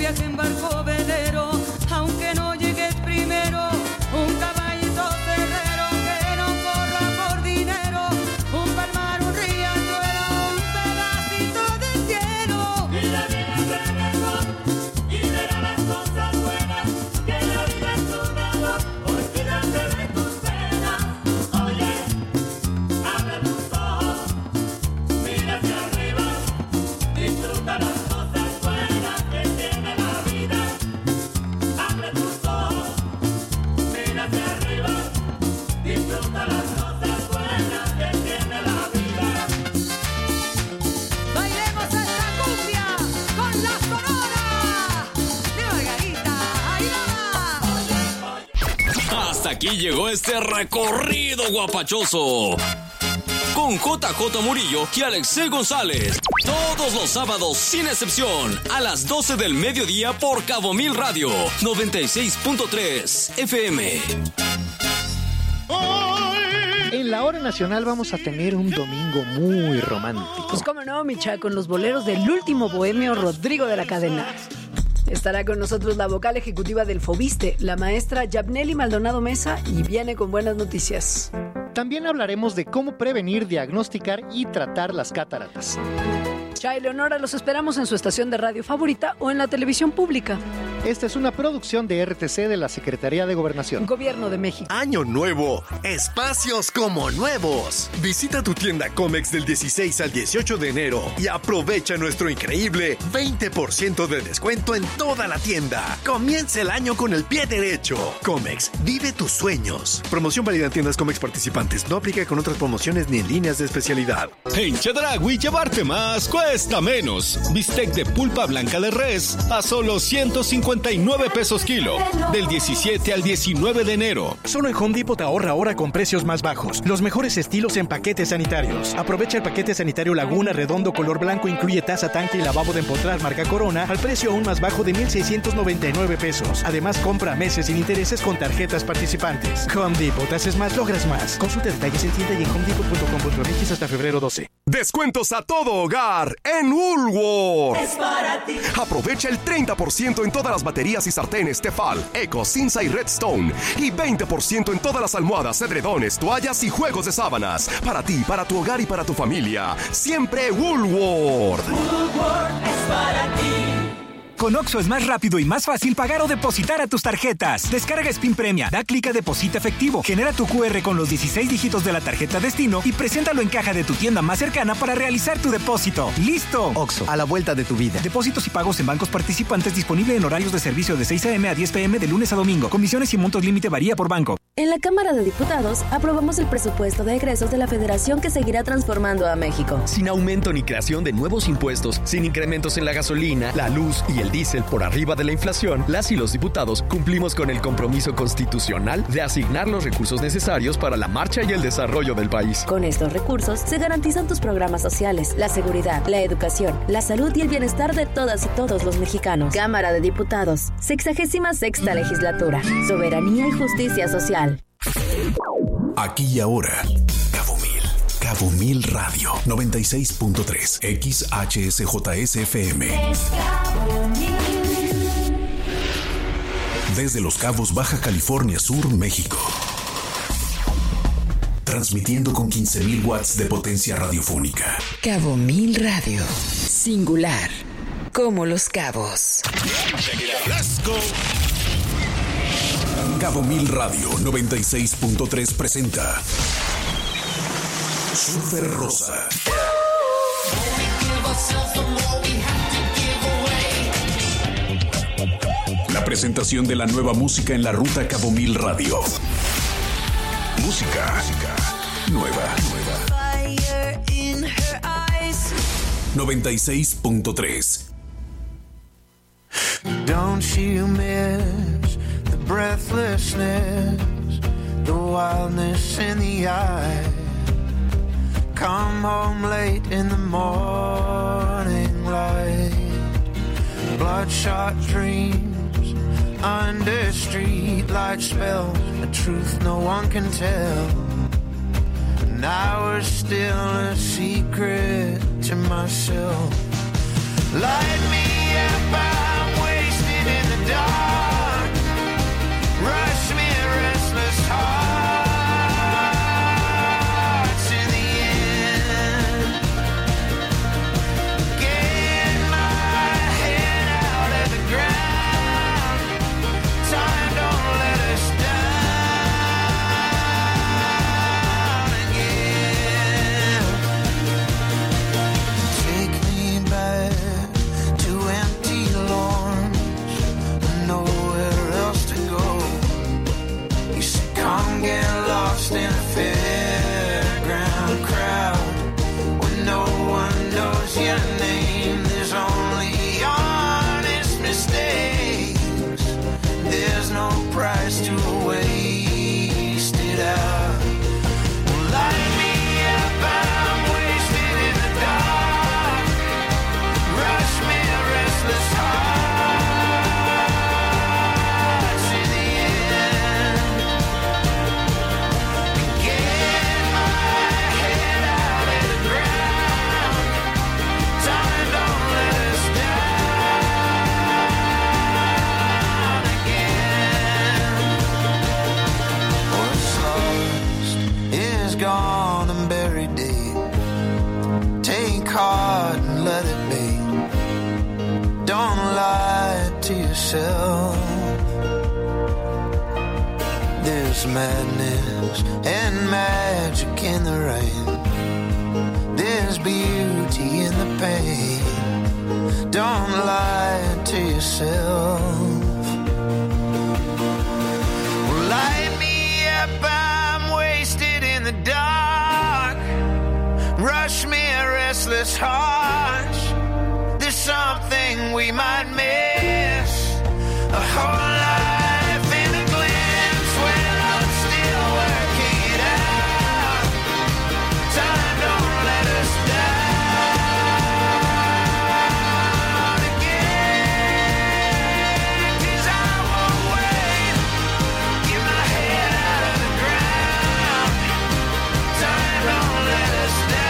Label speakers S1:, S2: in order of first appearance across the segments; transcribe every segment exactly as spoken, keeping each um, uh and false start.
S1: viaje en barco velero, aunque no llegues primero, un caballito cerrero que no corra por dinero, un palmar, un riachuelo, un pedacito de cielo.
S2: Y la vida es de mejor, y verá las cosas buenas, que la vida es un amor, olvídate de tus penas. Oye, abre tus ojos, mira hacia arriba, disfruta las cosas buenas que tiene la vida. Abre tus ojos, mira hacia arriba, disfruta las cosas buenas que tiene la vida.
S1: Bailemos esta cumbia con la Sonora de Margarita. ¡Ahí va!
S3: Hasta aquí llegó este recorrido guapachoso con J J Murillo y Alexei González. Todos los sábados, sin excepción, a las doce del mediodía por Cabo Mil Radio, noventa y seis punto tres F M.
S4: En la hora nacional vamos a tener un domingo muy romántico.
S5: Pues cómo no, Micha, con los boleros del último bohemio Rodrigo de la Cadena. Estará con nosotros la vocal ejecutiva del Fobiste, la maestra Yabneli Maldonado Mesa, y viene con buenas noticias.
S4: También hablaremos de cómo prevenir, diagnosticar y tratar las cataratas.
S5: Chay Leonora, los esperamos en su estación de radio favorita o en la televisión pública.
S4: Esta es una producción de R T C de la Secretaría de Gobernación.
S5: Gobierno de México.
S6: Año nuevo, espacios como nuevos. Visita tu tienda Comex del dieciséis al dieciocho de enero y aprovecha nuestro increíble veinte por ciento de descuento en toda la tienda. Comienza el año con el pie derecho. Comex, vive tus sueños. Promoción válida en tiendas Comex participantes. No aplica con otras promociones ni en líneas de especialidad.
S7: En Chedraui, llevarte más cuesta menos. Bistec de pulpa blanca de res a solo ciento cincuenta y nueve pesos kilo. Del diecisiete al diecinueve de enero.
S8: Solo en Home Depot ahorra ahora con precios más bajos. Los mejores estilos en paquetes sanitarios. Aprovecha el paquete sanitario Laguna redondo color blanco, incluye taza, tanque y lavabo de empotrar marca Corona al precio aún más bajo de mil seiscientos noventa y nueve pesos. Además, compra meses sin intereses con tarjetas participantes. Home Depot, haces más, logras más. Consulta detalles en tienda y en home depot punto com punto m x hasta febrero doce.
S6: Descuentos a todo hogar en Woolworth.
S2: Es para ti.
S6: Aprovecha el treinta por ciento en todas las baterías y sartenes Tefal, Eco, Cinza y Redstone. Y veinte por ciento en todas las almohadas, edredones, toallas y juegos de sábanas. Para ti, para tu hogar y para tu familia. Siempre Woolworth.
S2: Woolworth es para ti.
S9: Con Oxxo es más rápido y más fácil pagar o depositar a tus tarjetas. Descarga Spin Premia, da clic a Deposita Efectivo, genera tu Q R con los dieciséis dígitos de la tarjeta destino y preséntalo en caja de tu tienda más cercana para realizar tu depósito. ¡Listo!
S10: Oxxo, a la vuelta de tu vida.
S9: Depósitos y pagos en bancos participantes disponible en horarios de servicio de seis a eme a diez pe eme de lunes a domingo. Comisiones y montos límite varía por banco.
S11: En la Cámara de Diputados aprobamos el presupuesto de egresos de la Federación que seguirá transformando a México.
S12: Sin aumento ni creación de nuevos impuestos, sin incrementos en la gasolina, la luz y el diésel por arriba de la inflación, las y los diputados cumplimos con el compromiso constitucional de asignar los recursos necesarios para la marcha y el desarrollo del país.
S11: Con estos recursos se garantizan tus programas sociales, la seguridad, la educación, la salud y el bienestar de todas y todos los mexicanos. Cámara de Diputados, sexagésima sexta legislatura, soberanía y justicia social.
S13: Aquí y ahora, Cabo Mil, Cabo Mil Radio, noventa y seis punto tres, X H S J S F M. Desde Los Cabos, Baja California Sur, México. Transmitiendo con quince mil watts de potencia radiofónica.
S14: Cabo Mil Radio, singular, como Los Cabos.
S13: Let's go. Cabo Mil Radio noventa y seis punto tres presenta Super Rosa. La presentación de la nueva música en la ruta Cabo Mil Radio. Música, música nueva, nueva. noventa y seis punto tres.
S15: Don't you miss the breathlessness, the wildness in the eye? Come home late in the morning light, bloodshot dreams under streetlight spells, a truth no one can tell. And I was still a secret to myself. Light me up, I'm wasting yourself. There's madness and magic in the rain. There's beauty in the pain. Don't lie to yourself. Well, light me up, I'm wasted in the dark. Rush me a restless heart. There's something we might miss. A whole life in a glimpse. Well, I'm still working it out. Time don't let us down again. 'Cause I won't wait. Get my head out of the ground. Time don't let us down.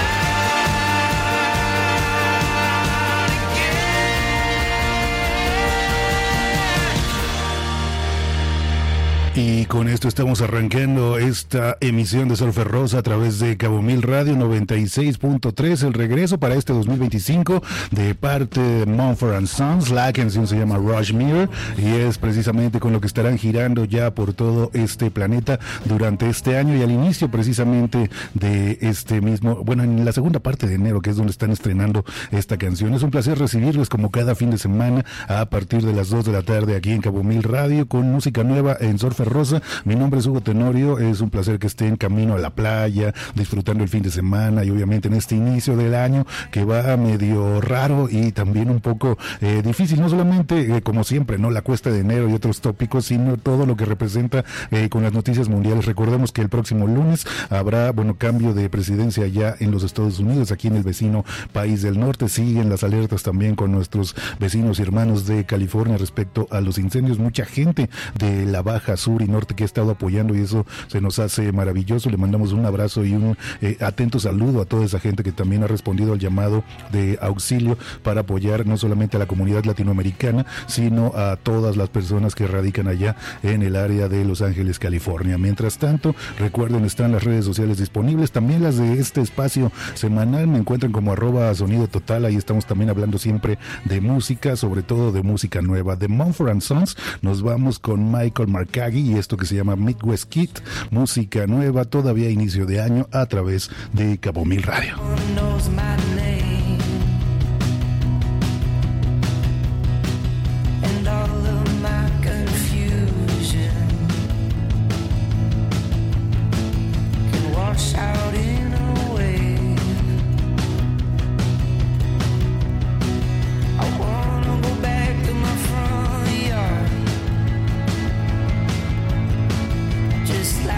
S10: Y con esto estamos arrancando esta emisión de Surfer Rosa a través de Cabo Mil Radio noventa y seis punto tres. El regreso para este dos mil veinticinco de parte de Mumford and Sons. La canción se llama Rushmere y es precisamente con lo que estarán girando ya por todo este planeta durante este año y al inicio precisamente de este mismo, bueno, en la segunda parte de enero, que es donde están estrenando esta canción. Es un placer recibirles como cada fin de semana a partir de las dos de la tarde aquí en Cabo Mil Radio con música nueva en Surfer Rosa. Mi nombre es Hugo Tenorio, es un placer que estén camino a la playa, disfrutando el fin de semana y obviamente en este inicio del año que va medio raro y también un poco eh, difícil, no solamente eh, como siempre, no la cuesta de enero y otros tópicos, sino todo lo que representa eh, con las noticias mundiales. Recordemos que el próximo lunes habrá, bueno, cambio de presidencia ya en los Estados Unidos, aquí en el vecino país del norte. Siguen las alertas también con nuestros vecinos y hermanos de California respecto a los incendios. Mucha gente de la Baja Sur y Norte que ha estado apoyando y eso se nos hace maravilloso. Le mandamos un abrazo y un eh, atento saludo a toda esa gente que también ha respondido al llamado de auxilio para apoyar no solamente a la comunidad latinoamericana, sino a todas las personas que radican allá en el área de Los Ángeles, California. Mientras tanto, recuerden, están las redes sociales disponibles, también las de este espacio semanal. Me encuentran como arroba Sonido Total, ahí estamos también hablando siempre de música, sobre todo de música nueva. De Mumford and Sons nos vamos con Michael Marcaggi y esto que se llama Midwest Kid, música nueva, todavía inicio de año a través de Cabo Mil Radio.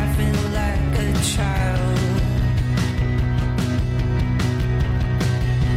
S15: Child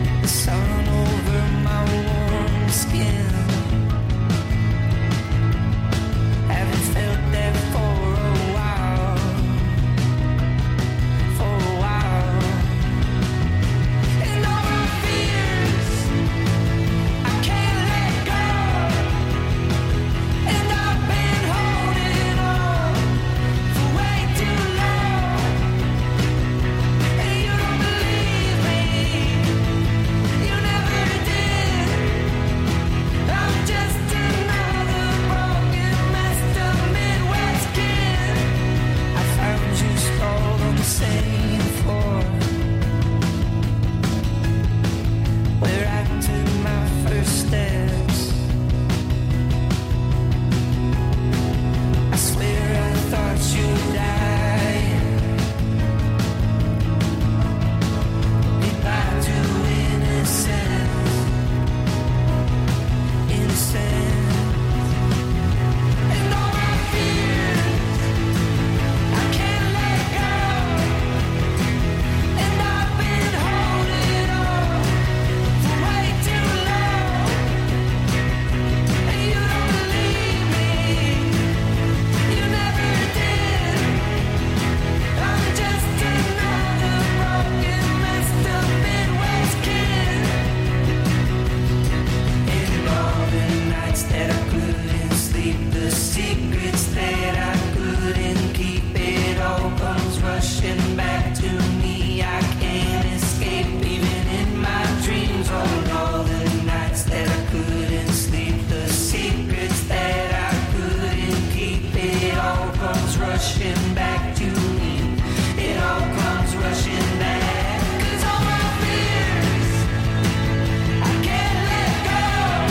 S2: rushing back to me. It all comes rushing back. 'Cause all my fears I can't let go,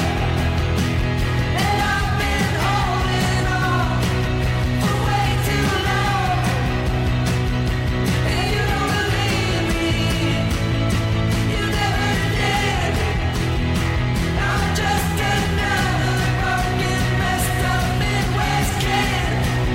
S2: and I've been holding on for way too long. And you don't believe me, you never did. I'm just another broken, messed up Midwest kid.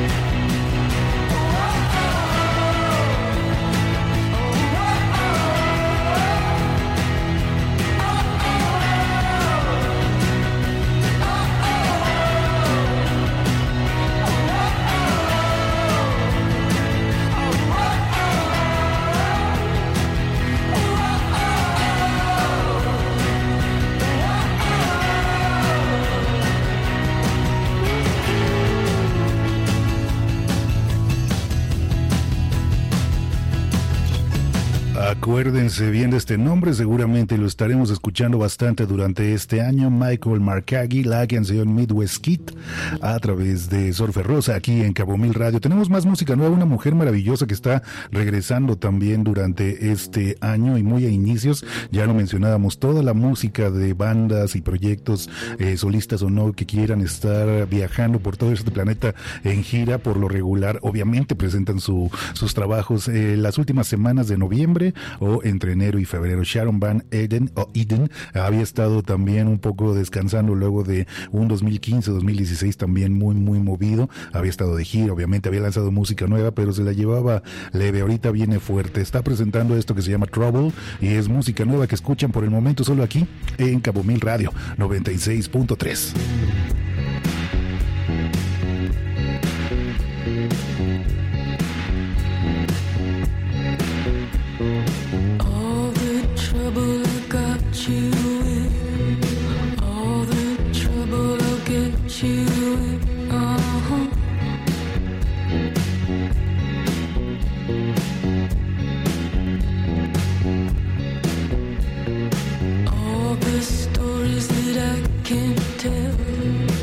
S10: Acuérdense bien de este nombre, seguramente lo estaremos escuchando bastante durante este año. Michael Marcaggi, la canción Midwest Kid, a través de Surfer Rosa, aquí en Cabo Mil Radio. Tenemos más música nueva, una mujer maravillosa que está regresando también durante este año y muy a inicios, ya lo mencionábamos, toda la música de bandas y proyectos eh, solistas o no que quieran estar viajando por todo este planeta en gira, por lo regular, obviamente presentan su, sus trabajos eh, las últimas semanas de noviembre o entre enero y febrero. Sharon Van Eden o Eden había estado también un poco descansando luego de un dos mil quince dos mil dieciséis también muy muy movido, había estado de gira, obviamente había lanzado música nueva, pero se la llevaba leve. Ahorita viene fuerte, está presentando esto que se llama Trouble y es música nueva que escuchan por el momento solo aquí en Cabo Mil Radio noventa y seis punto tres.
S2: All the trouble I got you in, all the trouble I'll get you in, uh-huh. All the stories that I can't tell,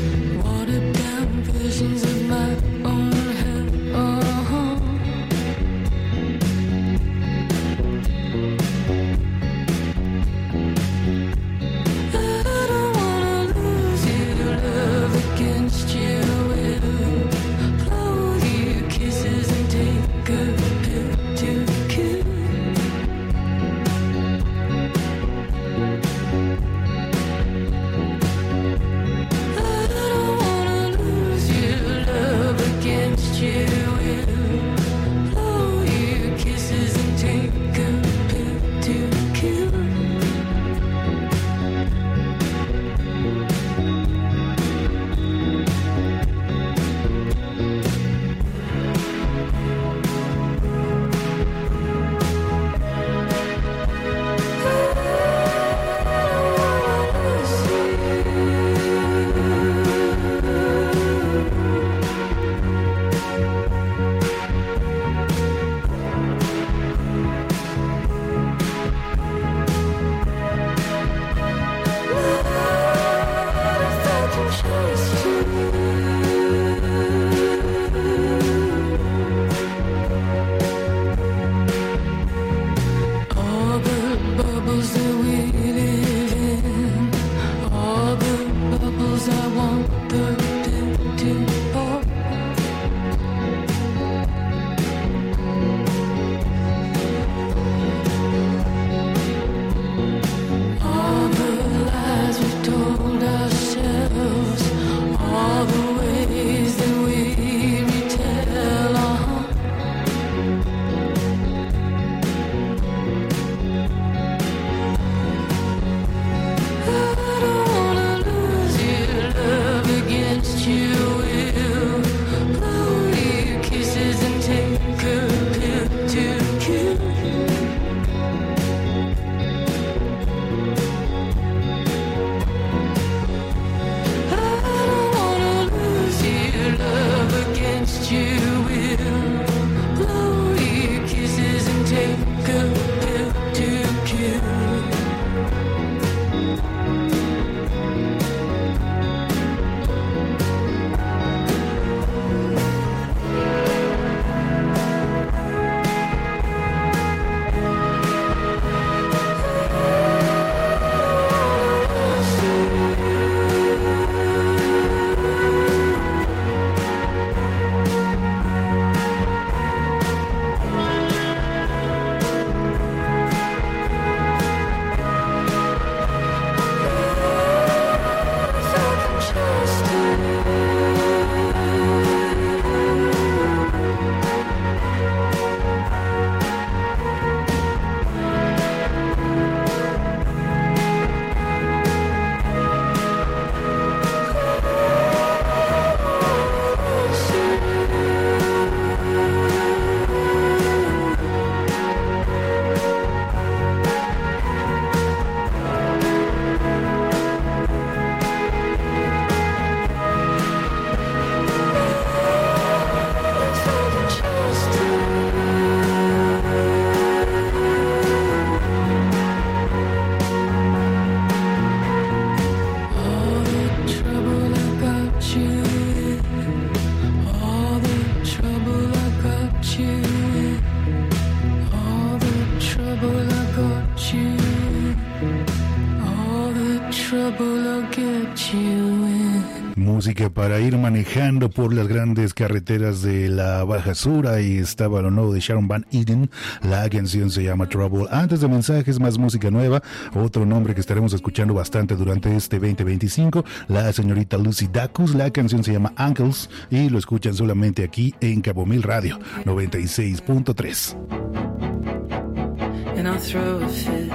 S10: música para ir manejando por las grandes carreteras de la Baja Sur. Ahí estaba lo nuevo de Sharon Van Eeden. La canción se llama Trouble. Antes de mensajes, más música nueva. Otro nombre que estaremos escuchando bastante durante este veinte veinticinco, la señorita Lucy Dacus. La canción se llama Uncles y lo escuchan solamente aquí en Cabo Mil Radio noventa y seis punto tres.
S1: And I'll throw a fit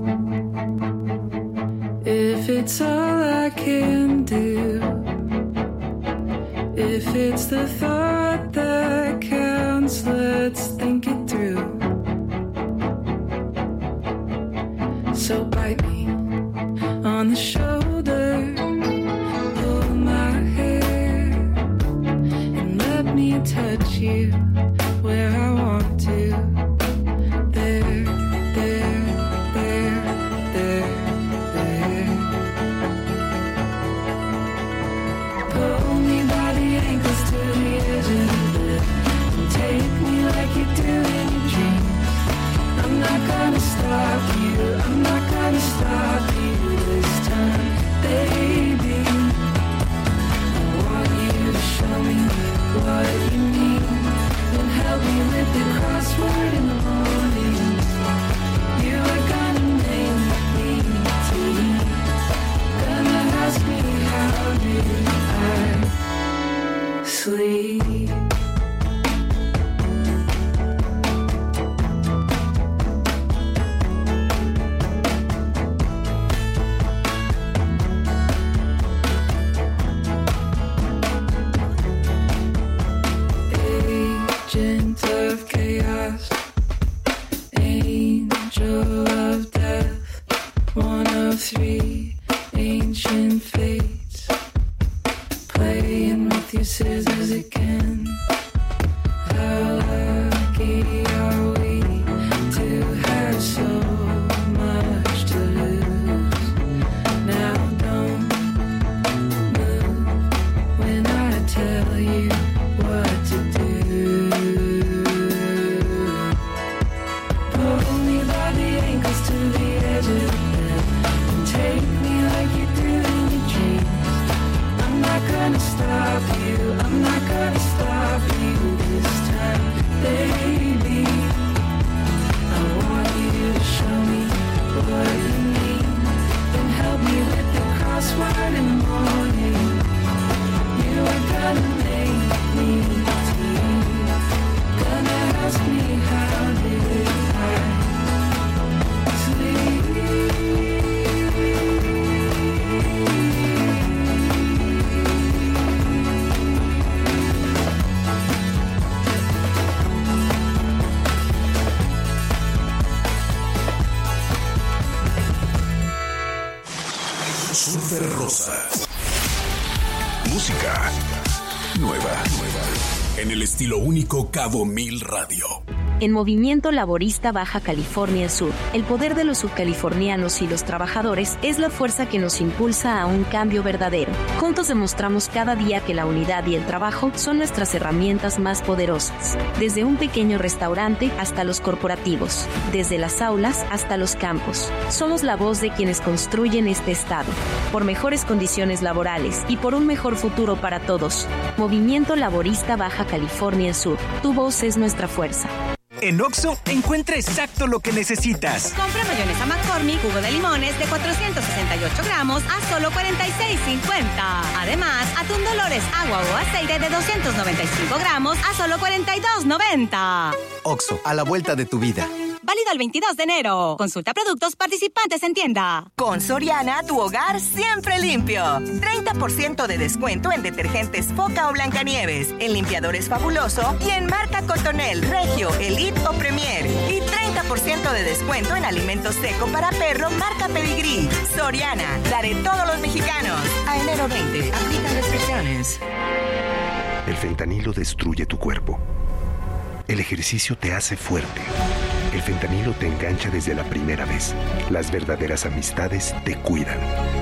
S1: if it's all I can do, if it's the thought that counts, let's think it through. So bite me on the shoulder, pull my hair, and let me touch you where I want to. There, there, there, there, there. Pull me by the ankles to the edge of the bed and take me like you do in your dreams. I'm not gonna stop you, I'm not gonna stop you this time, baby. I want you to show me what you mean, then help me with the crossword in the morning. You are gonna make me tea, gonna ask me how did I sleep. Agent of chaos, angel of death, one of three ancient fates, playing with your scissors again. How lucky are we to have so much to lose? Now don't move when I tell you what to do. Pull me by the ankles to the edge of the bed and take me like you do in your dreams. I'm not gonna stop you, I'm not gonna stop you this time, baby. I want you to show me what you mean, then help me with the crossword in the morning. You are gonna make me tea, gonna ask me how did I sleep.
S13: Super Rosa. Música nueva, nueva. En el estilo único Cabo Mil Radio.
S11: En Movimiento Laborista Baja California Sur, el poder de los subcalifornianos y los trabajadores es la fuerza que nos impulsa a un cambio verdadero. Juntos demostramos cada día que la unidad y el trabajo son nuestras herramientas más poderosas. Desde un pequeño restaurante hasta los corporativos, desde las aulas hasta los campos. Somos la voz de quienes construyen este estado, por mejores condiciones laborales y por un mejor futuro para todos. Movimiento Laborista Baja California Sur, tu voz es nuestra fuerza.
S9: En Oxxo, encuentra exacto lo que necesitas.
S16: Compra mayonesa McCormick, jugo de limones de cuatrocientos sesenta y ocho gramos a solo cuarenta y seis cincuenta. Además, atún Dolores, agua o aceite de doscientos noventa y cinco gramos a solo cuarenta y dos noventa.
S17: Oxxo, a la vuelta de tu vida.
S16: Válido el veintidós de enero. Consulta productos participantes en tienda.
S18: Con Soriana, tu hogar siempre limpio. treinta por ciento de descuento en detergentes Foca o Blancanieves, en limpiadores Fabuloso y en marca Cotonel, Regio, Elite o Premier. Y treinta por ciento de descuento en alimentos seco para perro marca Pedigrí. Soriana, daré todos los mexicanos. A enero veinte, aplica restricciones.
S19: El fentanilo destruye tu cuerpo. El ejercicio te hace fuerte. El fentanilo te engancha desde la primera vez. Las verdaderas amistades te cuidan.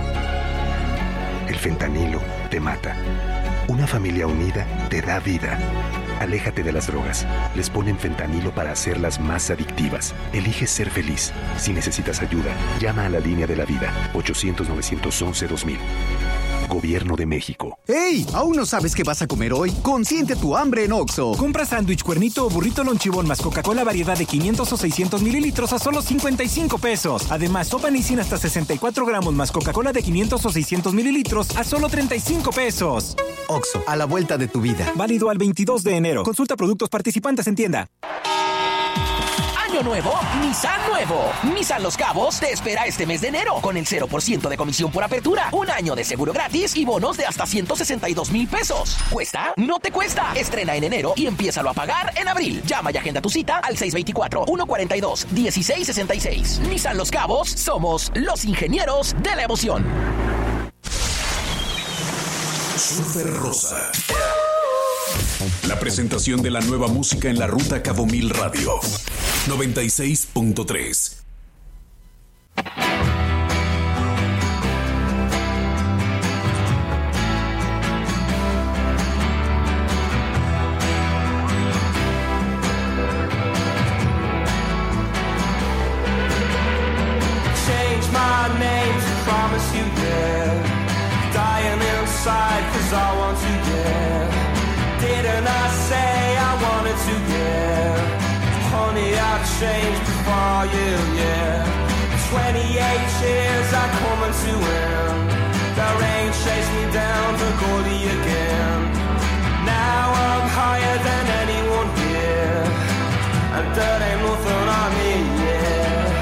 S19: El fentanilo te mata. Una familia unida te da vida. Aléjate de las drogas. Les ponen fentanilo para hacerlas más adictivas. Elige ser feliz. Si necesitas ayuda, llama a la línea de la vida. ochocientos, novecientos once, dos mil. Gobierno de México.
S20: ¡Ey! ¿Aún no sabes qué vas a comer hoy? Consiente tu hambre en Oxxo.
S9: Compra sándwich, cuernito o burrito lonchibón más Coca-Cola variedad de quinientos o seiscientos mililitros a solo cincuenta y cinco pesos. Además, sopa Nissin hasta sesenta y cuatro gramos más Coca-Cola de quinientos o seiscientos mililitros a solo treinta y cinco pesos.
S20: Oxxo, a la vuelta de tu vida.
S9: Válido al veintidós de enero. Consulta productos participantes en tienda.
S21: Año nuevo, Nissan nuevo. Nissan Los Cabos te espera este mes de enero con el cero por ciento de comisión por apertura, un año de seguro gratis y bonos de hasta ciento sesenta y dos mil pesos. ¿Cuesta? No te cuesta. Estrena en enero y empiézalo a pagar en abril. Llama y agenda tu cita al seis dos cuatro, uno cuatro dos, uno seis seis seis. Nissan Los Cabos, somos los ingenieros de la emoción.
S13: Super Rosa. La presentación de la nueva música en la ruta Cabo Mil Radio. noventa y seis punto tres.
S2: Change my name to promise you, yeah. Dying inside cause I want to, yeah. Didn't I say I wanted to, yeah. Honey, I've changed before you, yeah. twenty-eight years are coming to end. The rain chased me down to Goldie again. Now I'm higher than anyone here, and that ain't nothing on me, yeah.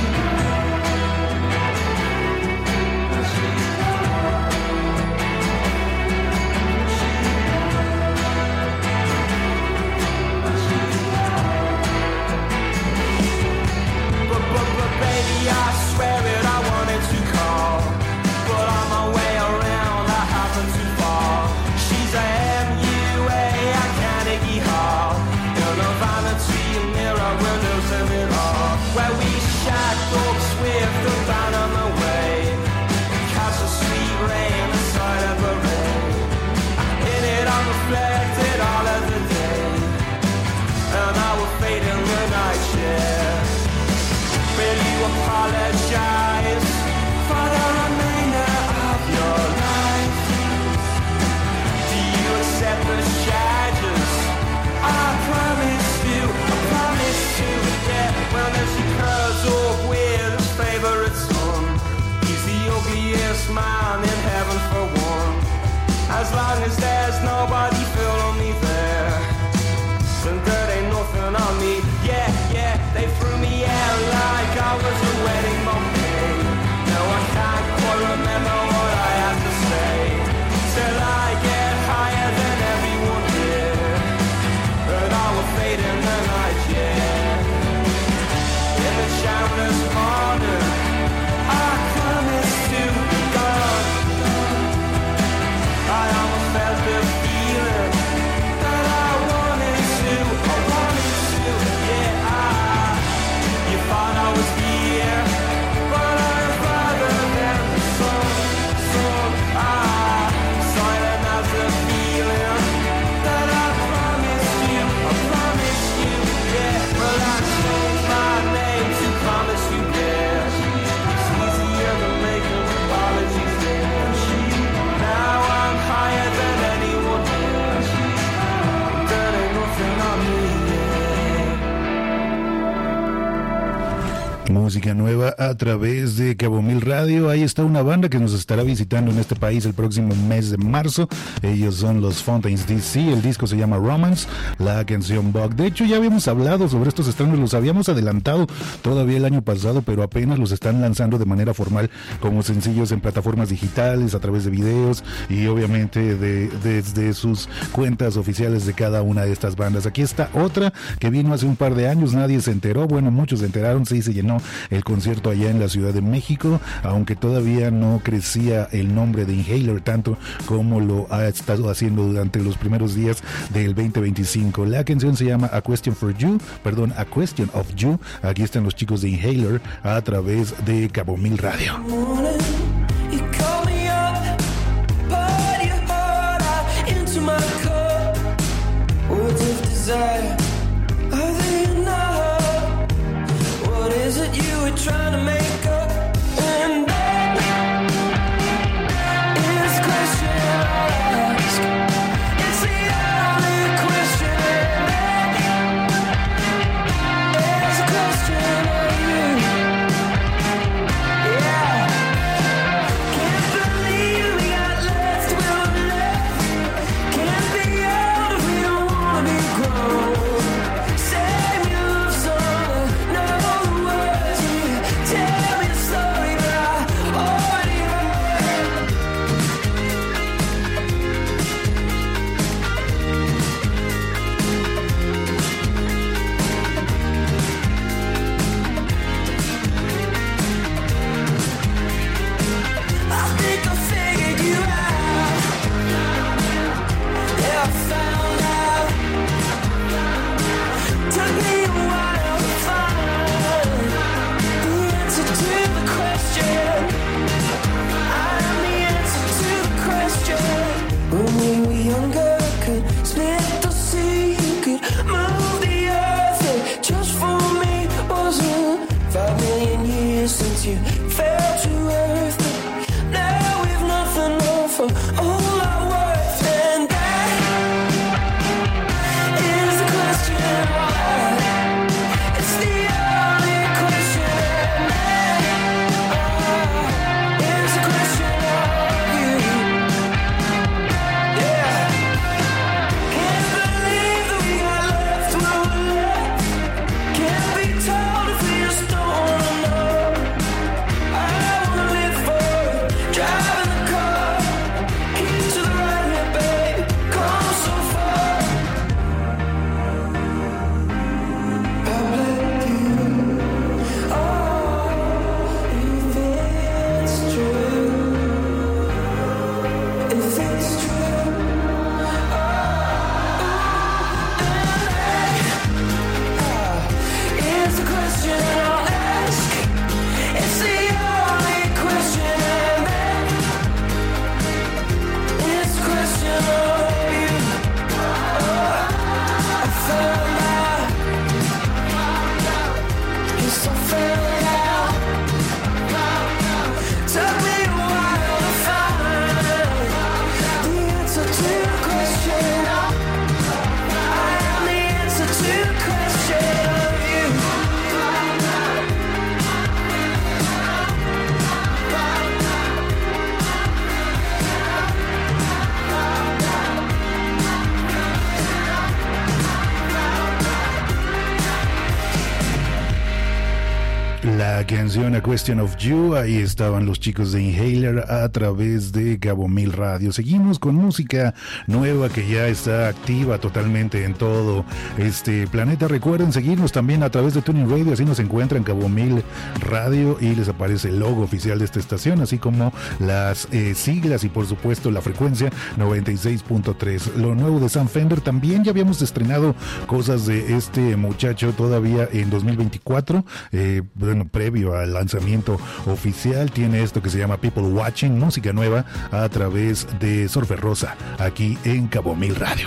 S2: Baby, I swear it, I wanted to call, but on my way around I happened to fall. She's a M U A, a Carnegie Hall, in a vanity mirror windows in it all, where we shacked up swift and down on the way, catch a sweet rain aside of the rain. In it I reflected all of the day, and I will fade in the night, yeah. Will you apologize for the remainder of your life? Do you accept the charges? I promise you, I promise you, yeah. Well, then she curls up with his favorite son. He's the ugliest man in heaven for one. As long as there's nobody feeling me there, then there ain't nothing on me. Yeah, yeah, they threw me out like I was a wedding monkey. Now I can't quite remember what I had to say, till I get higher than everyone here, and I will fade in the night, yeah. In the shameless morning, I promise to be gone. I almost felt the feeling that I wanted to, I wanted to, yeah. I, you thought I was here, but I'm farther than the sun, sun. Ah, silent as the feeling that I promised you, I promised you, yeah. Well, I changed my name to promise you, yeah. It's easier than making apologies, yeah. Now I'm higher than anyone else. There ain't nothing on me,
S10: Música nueva a través de Cabo Mil Radio. Ahí está una banda que nos estará visitando en este país el próximo mes de marzo. Ellos son los Fountains D C. El disco se llama Romance, la canción Bug. De hecho, ya habíamos hablado sobre estos estrenos, los habíamos adelantado todavía el año pasado, pero apenas los están lanzando de manera formal como sencillos en plataformas digitales, a través de videos y obviamente de, desde sus cuentas oficiales de cada una de estas bandas. Aquí está otra que vino hace un par de años, nadie se enteró, bueno, muchos se enteraron, sí se llenó el concierto allá en la Ciudad de México, aunque todavía no crecía el nombre de Inhaler tanto como lo ha estado haciendo durante los primeros días del veinte veinticinco. La canción se llama A Question for You, perdón, A Question of You. Aquí están los chicos de Inhaler a través de Cabo Mil Radio.
S2: Is it you were trying to make up? And that is question since you fell to earth. Now we've nothing more for all our worth, and that is the question why. It's the only question. Oh, it's the question of you. Yeah. Can't believe that we got left where we left. Can't be told if we just don't wanna know. I wanna live for it, driving the car. Keep to the right here, babe. Come so far. I let you. Oh, if it's true, if it's true. It's the question I'll ask. It's the only question, and that is the question of you. Oh, I found out. Yes, I found out. Took me a while to find the answer to the question. I am the answer to the question of you.
S10: La canción A Question of You, ahí estaban los chicos de Inhaler a través de Cabo Mil Radio. Seguimos con música nueva que ya está activa totalmente en todo este planeta. Recuerden seguirnos también a través de Tuning Radio, así nos encuentran Cabo Mil Radio y les aparece el logo oficial de esta estación, así como las eh, siglas y por supuesto la frecuencia noventa y seis punto tres. Lo nuevo de Sam Fender, también ya habíamos estrenado cosas de este muchacho todavía en dos mil veinticuatro, eh, bueno, previo al lanzamiento oficial. Tiene esto que se llama People Watching, música nueva a través de Surfer Rosa, aquí en Cabo Mil Radio.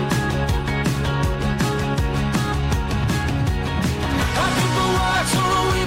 S2: People watch on the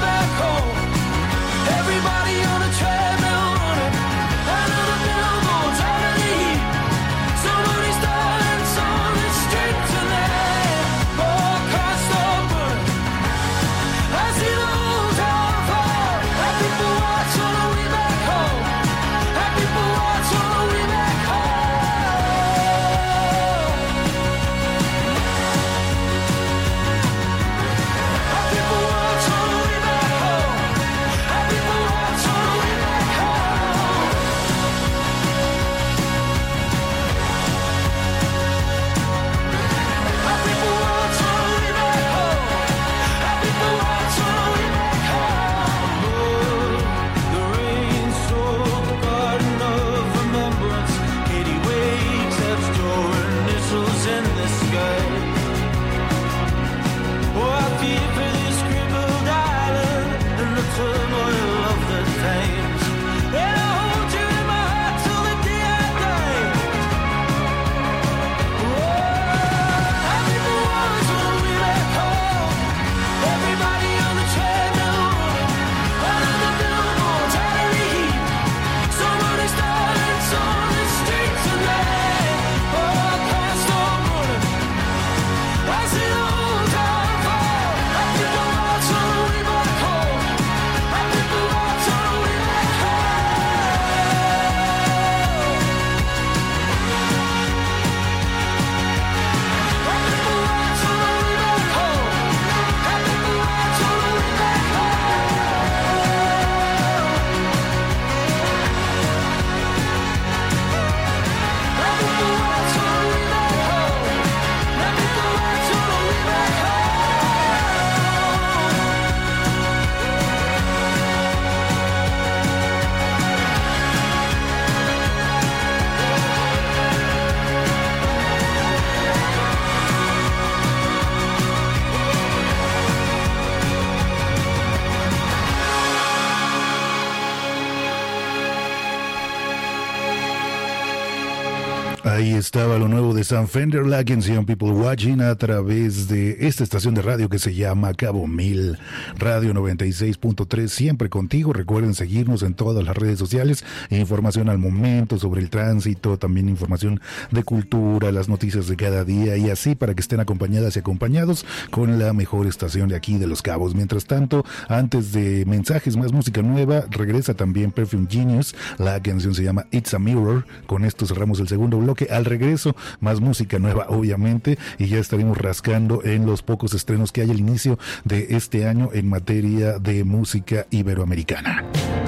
S10: Ahí estaba lo nuevo de Sam Fender, la canción People Watching, a través de esta estación de radio que se llama Cabo Mil Radio noventa y seis punto tres, siempre contigo. Recuerden seguirnos en todas las redes sociales, información al momento sobre el tránsito, también información de cultura, las noticias de cada día y así para que estén acompañadas y acompañados con la mejor estación de aquí de Los Cabos. Mientras tanto, antes de mensajes, más música nueva, regresa también Perfume Genius, la canción se llama It's a Mirror. Con esto cerramos el segundo bloque. Al regreso, más música nueva, obviamente, y ya estaremos rascando en los pocos estrenos que hay al inicio de este año en materia de música iberoamericana.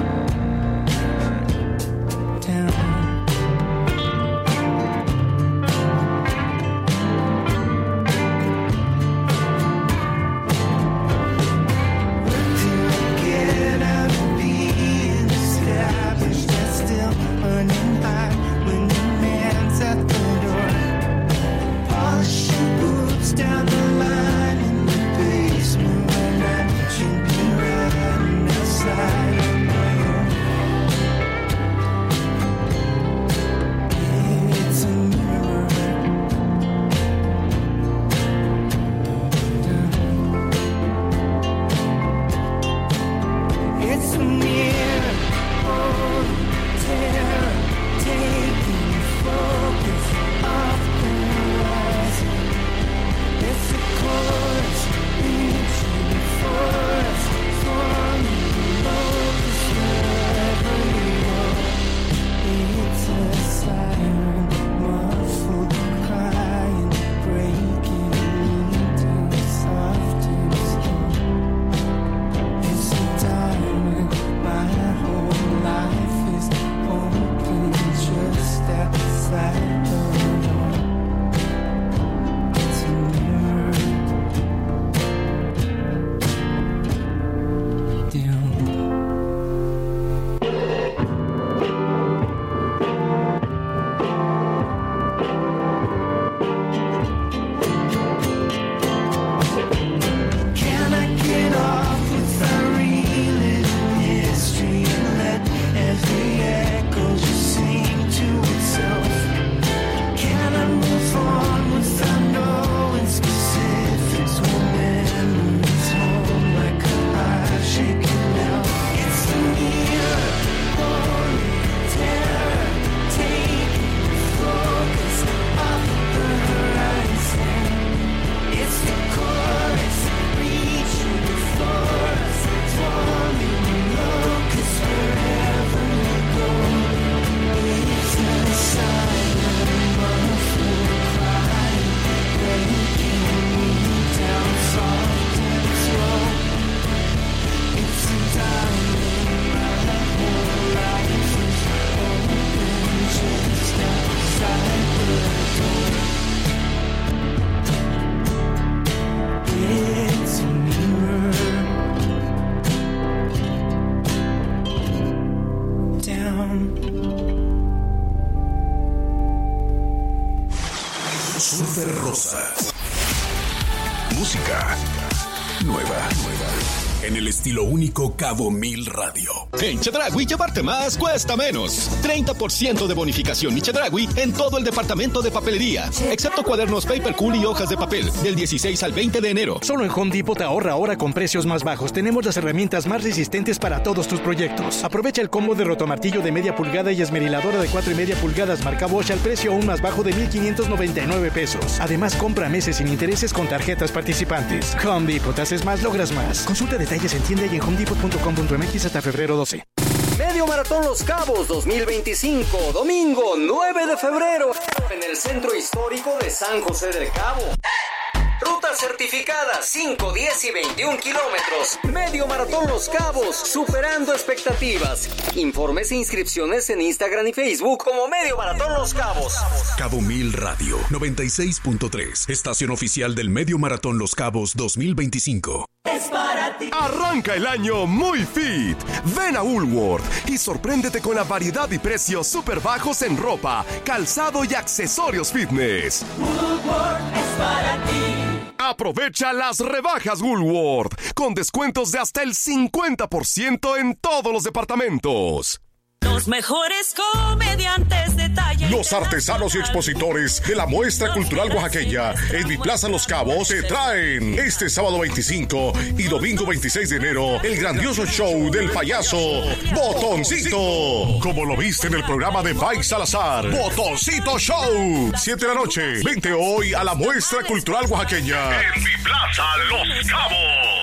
S13: Super Rosa. Música nueva. En el estilo único Cabo Mil Radio.
S7: En Chedraui llevarte más cuesta menos. treinta por ciento de bonificación y Chedraui en todo el departamento de papelería, excepto cuadernos Paper Cool y hojas de papel, del dieciséis al veinte de enero.
S8: Solo en Home Depot ahorra ahora con precios más bajos. Tenemos las herramientas más resistentes para todos tus proyectos. Aprovecha el combo de rotomartillo de media pulgada y esmeriladora de cuatro y media pulgadas marca Bosch al precio aún más bajo de mil quinientos noventa y nueve pesos. Además, compra meses sin intereses con tarjetas participantes. Home Depot, haces más, logras más. Consulta detalles en tienda y en home depot punto com punto m x hasta febrero doce.
S3: Medio Maratón Los Cabos dos mil veinticinco, domingo nueve de febrero, en el Centro Histórico de San José del Cabo. Ruta certificada cinco, diez y veintiún kilómetros. Medio Maratón Los Cabos, superando expectativas. Informes e inscripciones en Instagram y Facebook como Medio Maratón Los Cabos.
S13: Cabo Mil Radio noventa y seis punto tres, estación oficial del Medio Maratón Los Cabos dos mil veinticinco.
S22: Es para ti. Arranca el año muy fit. Ven a Woolworth y sorpréndete con la variedad y precios súper bajos en ropa, calzado y accesorios fitness.
S2: Woolworth es para ti.
S22: Aprovecha las rebajas Woolworth con descuentos de hasta el cincuenta por ciento en todos los departamentos.
S1: Los mejores comediantes de talla.
S4: Los artesanos y expositores de la muestra cultural oaxaqueña en Mi Plaza Los Cabos te traen este sábado veinticinco y domingo veintiséis de enero el grandioso show del payaso Botoncito. Como lo viste en el programa de Mike Salazar, Botoncito Show. siete de la noche. Vente hoy a la muestra cultural oaxaqueña en Mi Plaza Los Cabos.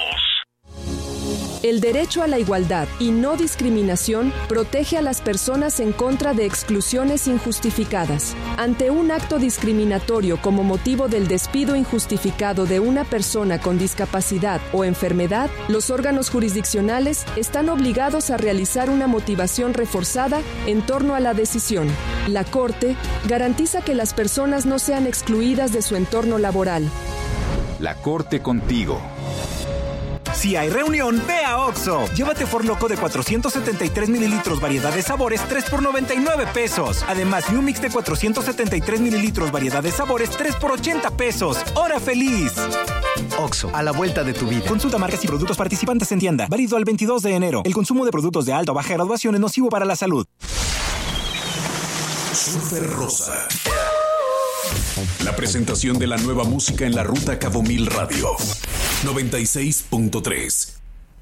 S5: El derecho a la igualdad y no discriminación protege a las personas en contra de exclusiones injustificadas. Ante un acto discriminatorio como motivo del despido injustificado de una persona con discapacidad o enfermedad, los órganos jurisdiccionales están obligados a realizar una motivación reforzada en torno a la decisión. La Corte garantiza que las personas no sean excluidas de su entorno laboral.
S23: La Corte contigo.
S9: Si hay reunión, ve a Oxxo. Llévate For Loco de cuatrocientos setenta y tres mililitros, variedad de sabores, tres por noventa y nueve pesos. Además, New Mix de cuatrocientos setenta y tres mililitros, variedad de sabores, tres por ochenta pesos. ¡Hora feliz!
S17: Oxxo, a la vuelta de tu vida.
S9: Consulta marcas y productos participantes en tienda. Válido al veintidós de enero. El consumo de productos de alta o baja graduación es nocivo para la salud.
S13: Super Rosa. La presentación de la nueva música en la ruta Cabo Mil Radio. noventa y seis punto tres.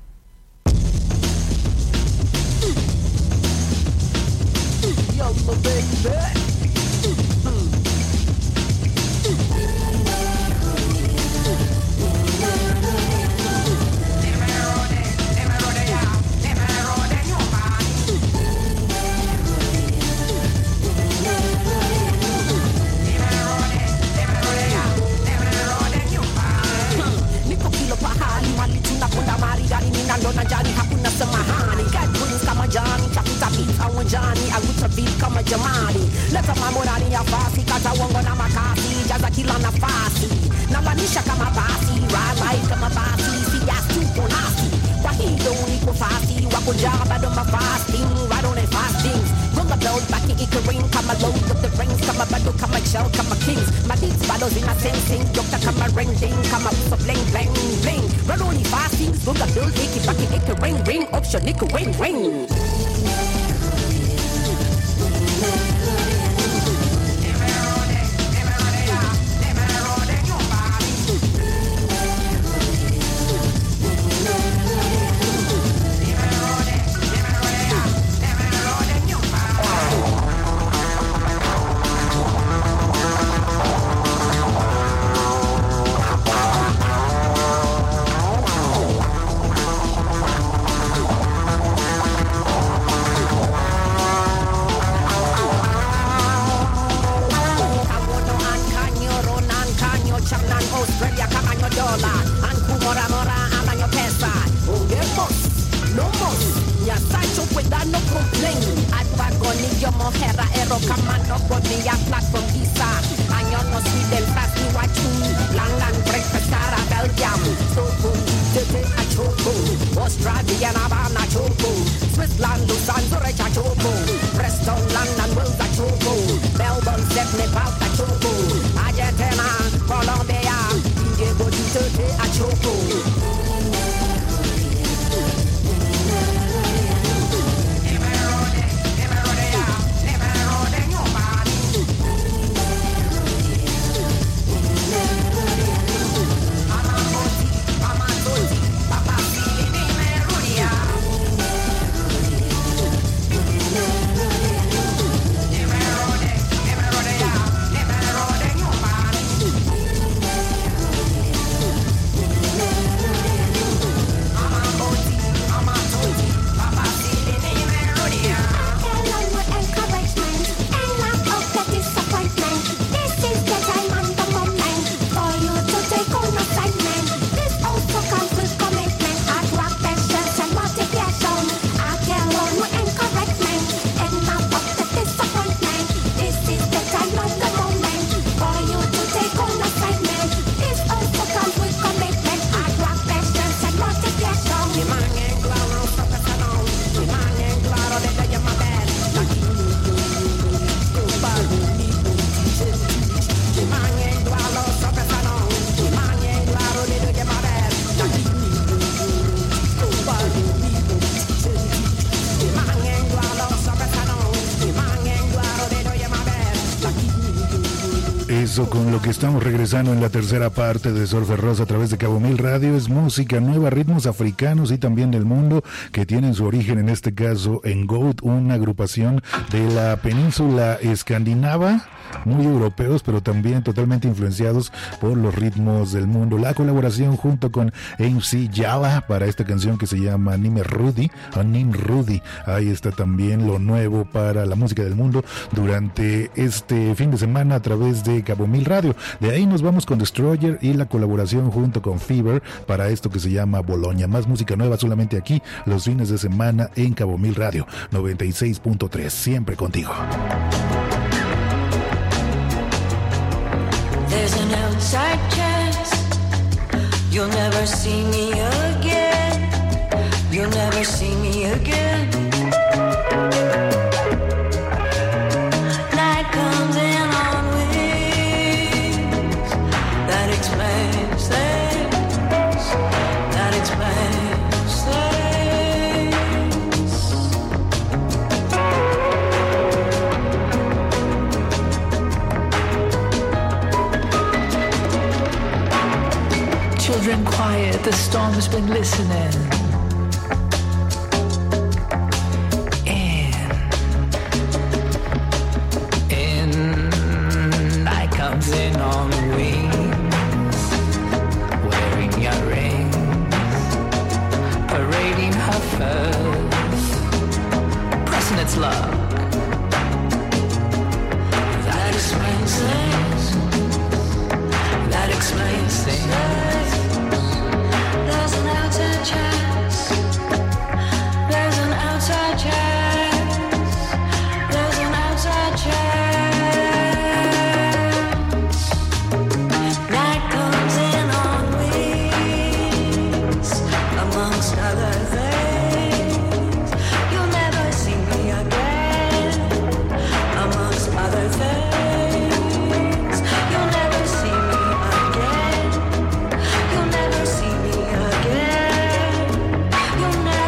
S24: Dona jari hakuna samahani God brings kama jani chakuta beat awan jani aguta beat kama jamani leta mamorani ya fasi kata wongo na makasi jaza kila nafasi nalanisha kama basi ride life kama basi siya tuko nasi kwa hilo niko fasi wako jaba do my fasting right on it fasting Run the load back in ring kama load with the rings kama battle kama shell kama kings my beats battles in a sing doctor kama ring ding kama uso bling bling bling run on it fasting run the load take it back in ring ring option nickel ring ring Australia kama nyo dola Anku mora mora ama nyo pesa Ungemos, no mos Nya sacho pueda no complain Advagoni yo mojera ero kama no boni ya platform isa Año no swidel pras ni wachu Langan breakfast cara Belgium Soko, tete a choco Australia na bana choco Switzerland, Lausanne, Zurich a choco Preston, London, Wales a choco Melbourne, Sydney, Bath a choco Argentina, Colombia Diego Duterte a choco
S10: eso con lo que estamos regresando en la tercera parte de Surfer Rosa a través de Cabo Mil Radio. Es música nueva, ritmos africanos y también del mundo que tienen su origen en este caso en Goat, una agrupación de la península escandinava, muy europeos, pero también totalmente influenciados por los ritmos del mundo. La colaboración junto con M C Yala para esta canción que se llama Nime Rudy, o Nim Rudy. Ahí está también lo nuevo para la música del mundo durante este fin de semana a través de Cabo Mil Radio. De ahí nos vamos con Destroyer y la colaboración junto con Fever para esto que se llama Bologna. Más música nueva solamente aquí los fines de semana en Cabo Mil Radio noventa y seis punto tres, siempre contigo.
S1: There's an outside chance you'll never see me again. You'll never see me again. Night comes in on wings. That explains things. That explains things.
S6: Children quiet, the storm has been listening. In, in, night comes in on wings, wearing your rings, parading her furs, pressing its luck. That explains things. That explains things. There's an outside chance. There's an outside chance. There's an outside chance. Night comes in on wings, amongst other things. You'll never see me again, amongst other things. You'll never see me again. You'll never see me again. You'll never.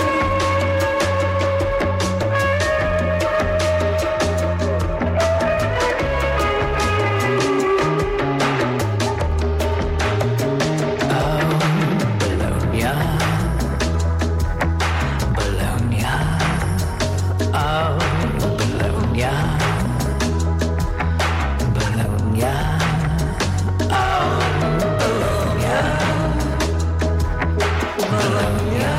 S6: Oh, Bologna, Bologna, oh, Bologna, Bologna.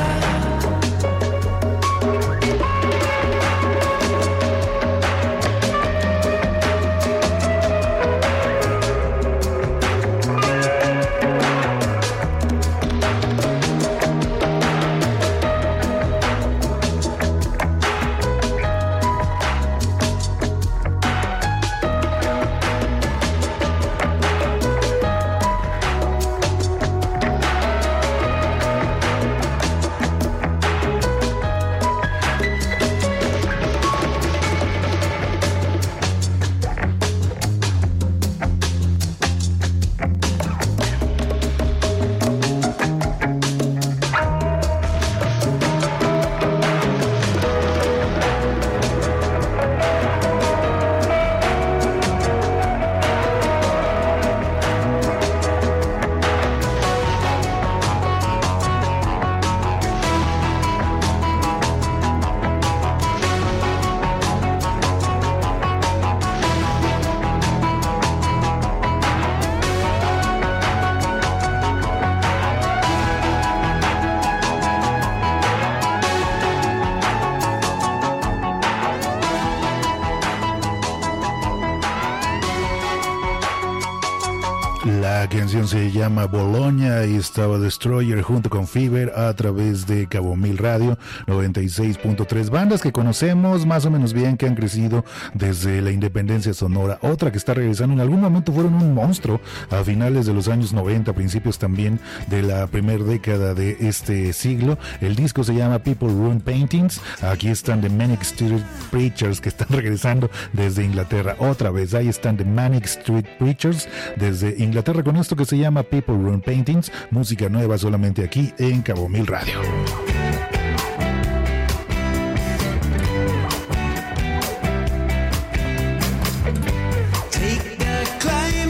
S10: La canción se llama Bologna y estaba Destroyer junto con Fever a través de Cabo Mil Radio noventa y seis punto tres. Bandas que conocemos más o menos bien, que han crecido desde la independencia sonora. Otra que está regresando, en algún momento fueron un monstruo a finales de los años noventa, principios también de la primera década de este siglo. El disco se llama People Ruin Paintings. Aquí están The Manic Street Preachers, que están regresando desde Inglaterra otra vez. Ahí están The Manic Street Preachers desde Inglaterra. Inglaterra con esto que se llama People Ruin Paintings, música nueva solamente aquí en Cabo Mil Radio.
S1: Take a climb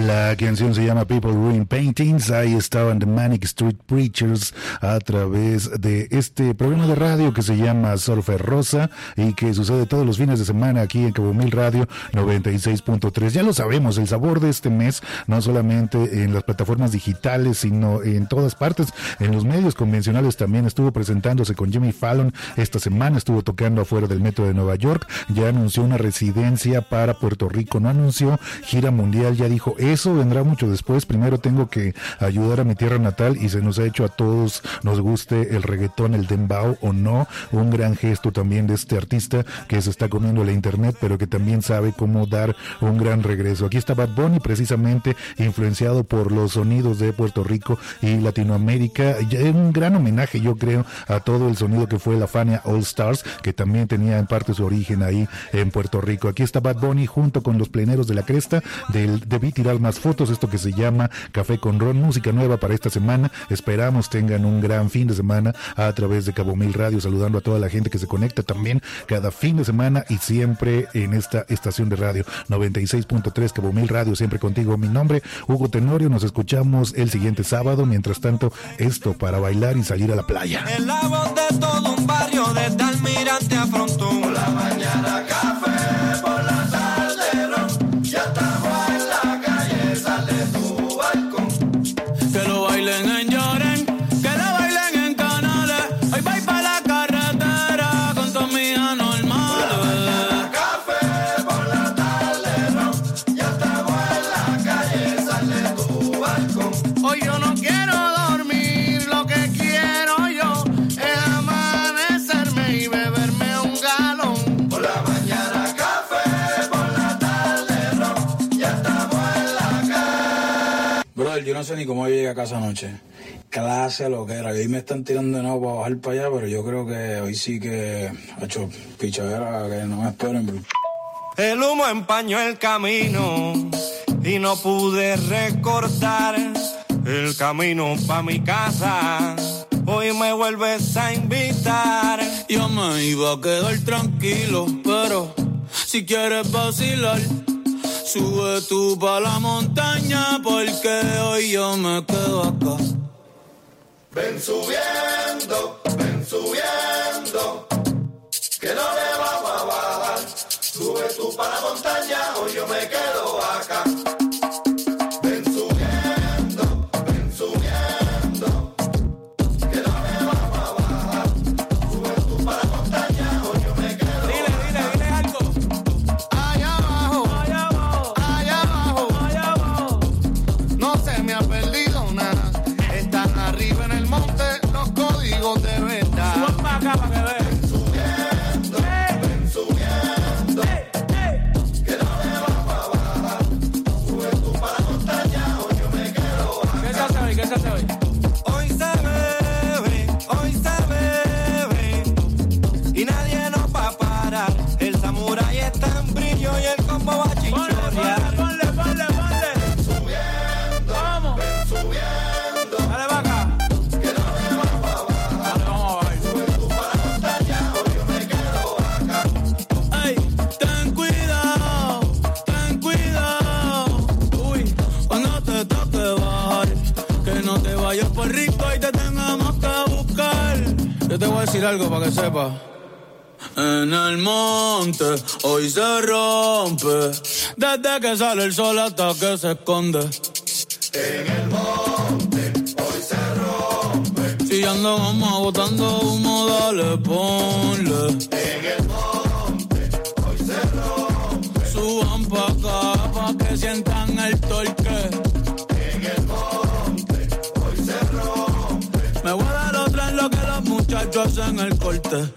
S10: La canción se llama People Ruin Paintings. Ahí estaban The Manic Street Preachers a través de este programa de radio que se llama Surfer Rosa y que sucede todos los fines de semana aquí en Cabo Mil Radio noventa y seis punto tres. Ya lo sabemos, el sabor de este mes, no solamente en las plataformas digitales, sino en todas partes, en los medios convencionales también. Estuvo presentándose con Jimmy Fallon esta semana, estuvo tocando afuera del metro de Nueva York, ya anunció una residencia para Puerto Rico, no anunció gira mundial, ya dijo, eso vendrá mucho después, primero tengo que ayudar a mi tierra natal y se nos ha hecho a todos, nos guste el reggaetón, el dembow o no, un gran gesto también de este artista que se está comiendo la internet, pero que también sabe cómo dar un gran regreso. Aquí está Bad Bunny, precisamente influenciado por los sonidos de Puerto Rico y Latinoamérica, un gran homenaje yo creo a todo el sonido que fue la Fania All Stars, que también tenía en parte su origen ahí en Puerto Rico. Aquí está Bad Bunny junto con los pleneros de la cresta del Debí Tirar Más Fotos, esto que se llama Café con Ron, música nueva para esta semana. Esperamos tengan un gran fin de semana a través de Cabo Mil Radio, saludando a toda la gente que se conecta también cada fin de semana y siempre en esta estación de radio noventa y seis punto tres Cabo Mil Radio, siempre contigo. Mi nombre, Hugo Tenorio, nos escuchamos el siguiente sábado. Mientras tanto, esto para bailar y salir a la playa.
S1: En la voz de todo un barrio, desde Almirante a Frontón. Por la mañana café, por la tarde ron. Ya estamos en la calle, sal de tu balcón. Que lo bailen en Lloren, que lo bailen en Canales. Hoy voy pa' la carretera con tu amiga normal. Por la mañana café, por la tarde ron. Ya estamos en la calle, sal de tu balcón. Hoy yo no quiero dormir, lo que quiero yo es amanecerme y beberme un galón. Por la mañana café, por la tarde ron, ya estamos en la calle.
S11: Brother, yo no sé ni cómo yo llegué a casa anoche. Clase lo que era, que hoy me están tirando de nuevo para bajar para allá, pero yo creo que hoy sí que ha hecho pichadera, que no me esperen, bro.
S1: El humo empañó el camino y no pude recordar el camino pa' mi casa. Hoy me vuelves a invitar.
S12: Yo me iba a quedar tranquilo, pero si quieres vacilar, sube tú pa' la montaña, porque hoy yo me quedo acá.
S1: Ven subiendo, ven subiendo, que no le vamos a bajar. Sube tú pa' la montaña, hoy yo me quedo acá. Ven subiendo, ven subiendo, que no le vamos a bajar. Sube tú pa' la montaña, hoy yo me quedo acá. Dile, dile, dile algo. Allá abajo, allá abajo, allá abajo, allá abajo. No se me ha perdido nada. Están arriba en el monte los códigos de verdad. Sube pa' acá pa' que veas. Ven subiendo, ven subiendo, que no le vamos a bajar. Sube tú pa' la montaña, hoy yo me quedo acá. ¿Qué se hace hoy? ¿Qué se hace hoy? Hoy se bebe, hoy se bebe, y nadie nos va a parar. El samurái está en brillo y el combo va a chinchorrear. Ponle, ponle, ponle, ponle. Ven subiendo, vamos, ven subiendo. Dale pa' acá. Que no le vamos a bajar. Dale, vamos a bajar. Sube tú pa' la montaña, hoy yo me quedo acá.
S12: Ey, ten cuidado, ten cuidado. Uy, cuando te toque bajar, que no te vayas por rico y te tengamos que buscar. Yo te voy a decir algo para que sepas. En el monte hoy se rompe, desde que sale el sol hasta que se esconde.
S1: En el monte hoy se rompe.
S12: Si ando como botando humo, dale, ponle.
S1: En el monte hoy se rompe.
S12: Suban pa' acá pa' que sientan el torque.
S1: En el monte hoy se rompe.
S12: Me voy a dar otra en lo que los muchachos hacen el corte.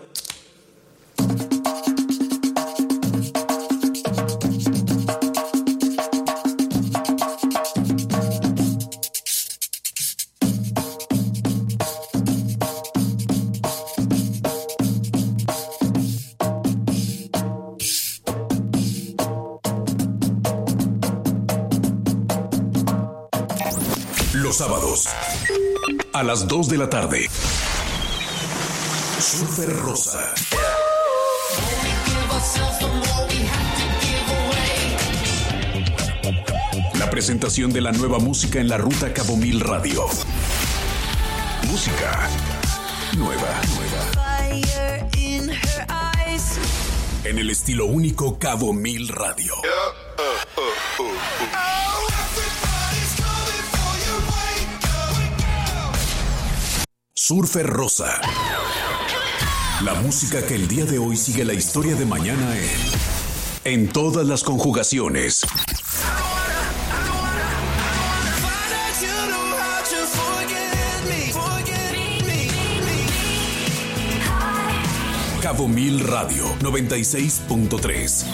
S13: Los sábados a las dos de la tarde. Surfer Rosa. La presentación de la nueva música en la ruta Cabo Mil Radio. Música nueva, nueva. En el estilo único Cabo Mil Radio. Surfer Rosa. La música que el día de hoy sigue la historia de mañana en, en todas las conjugaciones. Cabo Mil Radio noventa y seis punto tres.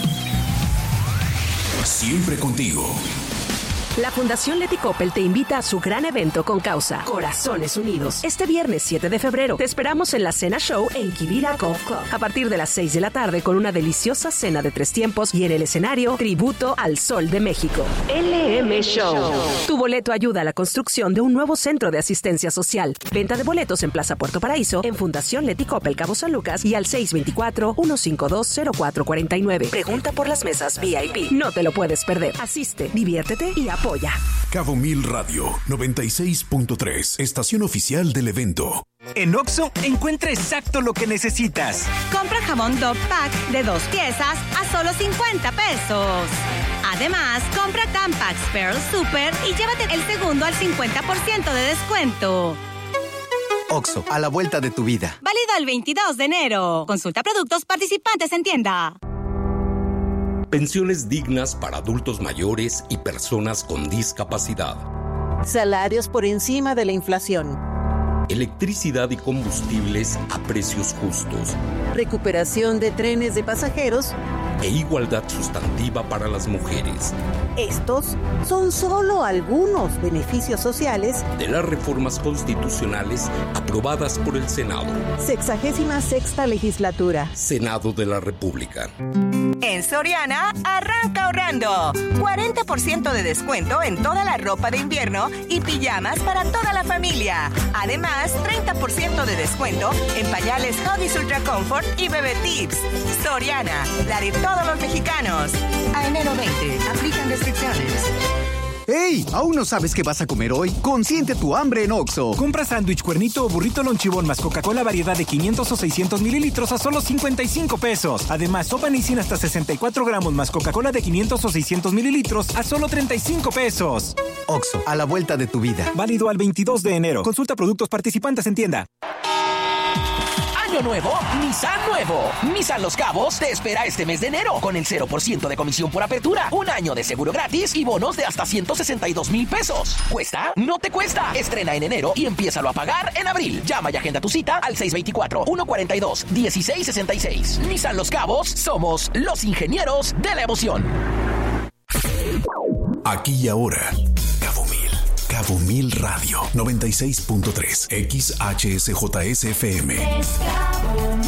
S13: Siempre contigo.
S14: La Fundación Leti Coppel te invita a su gran evento con causa Corazones Unidos. Este viernes siete de febrero te esperamos en la Cena Show en Quivira Golf Club a partir de las seis de la tarde con una deliciosa cena de tres tiempos y en el escenario tributo al Sol de México. L M Show. Tu boleto ayuda a la construcción de un nuevo centro de asistencia social. Venta de boletos en Plaza Puerto Paraíso, en Fundación Leti Coppel Cabo San Lucas y al seis dos cuatro, uno cinco dos, cero cuatro cuatro nueve. Pregunta por las mesas V I P. No te lo puedes perder. Asiste, diviértete y apoya.
S13: Cabo Mil Radio noventa y seis punto tres, estación oficial del evento.
S9: En Oxxo encuentra exacto lo que necesitas.
S15: Compra jamón Dog Pack de dos piezas a solo cincuenta pesos. Además, compra Tampax Pearl Super y llévate el segundo al cincuenta por ciento de descuento.
S20: Oxxo, a la vuelta de tu vida.
S15: Válido el veintidós de enero. Consulta productos participantes en tienda.
S16: Pensiones dignas para adultos mayores y personas con discapacidad.
S18: Salarios por encima de la inflación.
S16: Electricidad y combustibles a precios justos.
S18: Recuperación de trenes de pasajeros.
S16: E igualdad sustantiva para las mujeres.
S18: Estos son solo algunos beneficios sociales
S16: de las reformas constitucionales aprobadas por el Senado.
S18: Sexagésima sexta legislatura.
S16: Senado de la República.
S25: En Soriana, arranca ahorrando. cuarenta por ciento de descuento en toda la ropa de invierno y pijamas para toda la familia. Además, treinta por ciento de descuento en pañales Huggies Ultra Comfort y Bebé Tips. Soriana, la de todos los mexicanos. A enero veinte, aplican restricciones.
S20: ¡Ey! ¿Aún no sabes qué vas a comer hoy? Consiente tu hambre en Oxxo.
S9: Compra sándwich, cuernito o burrito lonchibón más Coca-Cola variedad de quinientos o seiscientos mililitros a solo cincuenta y cinco pesos. Además, sopa Nissin hasta sesenta y cuatro gramos más Coca-Cola de quinientos o seiscientos mililitros a solo treinta y cinco pesos.
S20: Oxxo, a la vuelta de tu vida.
S9: Válido al veintidós de enero. Consulta productos participantes en tienda.
S21: Año nuevo, Nissan nuevo. Nissan Los Cabos te espera este mes de enero con el cero por ciento de comisión por apertura, un año de seguro gratis y bonos de hasta ciento sesenta y dos mil pesos. ¿Cuesta? No te cuesta. Estrena en enero y empiézalo a pagar en abril. Llama y agenda tu cita al seis dos cuatro, uno cuatro dos, uno seis seis seis. Nissan Los Cabos, somos los ingenieros de la emoción.
S13: Aquí y ahora, Cabo Mil. Cabo Mil Radio noventa y seis punto tres, X H S J S F M.